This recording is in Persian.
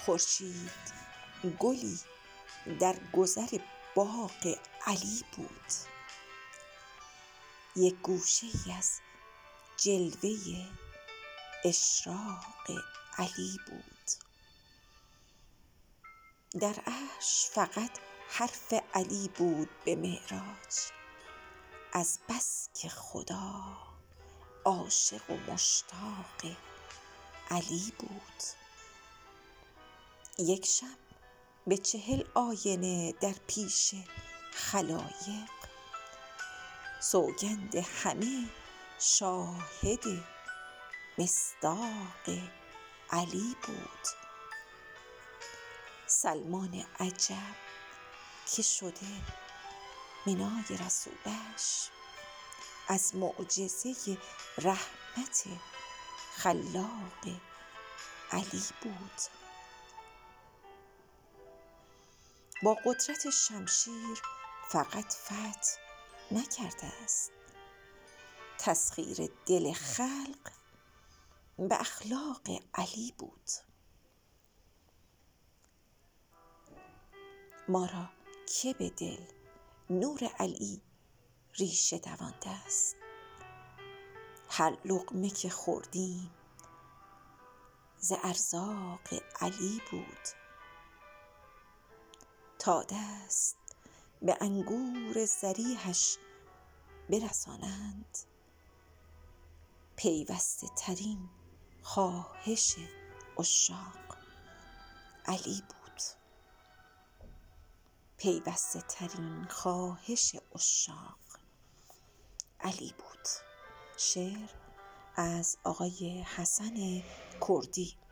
خورشید گلی در گذر باغ علی بود، یک گوشه ای از جلوه اشراق علی بود. در عرش فقط حرف علی بود به معراج، از بس که خدا عاشق و مشتاق علی بود. یک شب به 40 آینه در پیش خلایق، سوگند همه شاهد مصداق علی بود. سلمان عجب که شده مینای رسولش، از معجزه رحمت خلاق علی بود. با قدرت شمشیر فقط فتح نکرده است، تسخیر دل خلق به اخلاق علی بود. ما را که به دل نور علی ریشه دوانده است، هر لقمه که خوردیم ز ارزاق علی بود. تا دست به انگور ضریحش برسانند، پیوسته ترین خواهش عشاق علی بود. پیوسته ترین خواهش عشاق علی بود. شعر از آقای حسن کردی.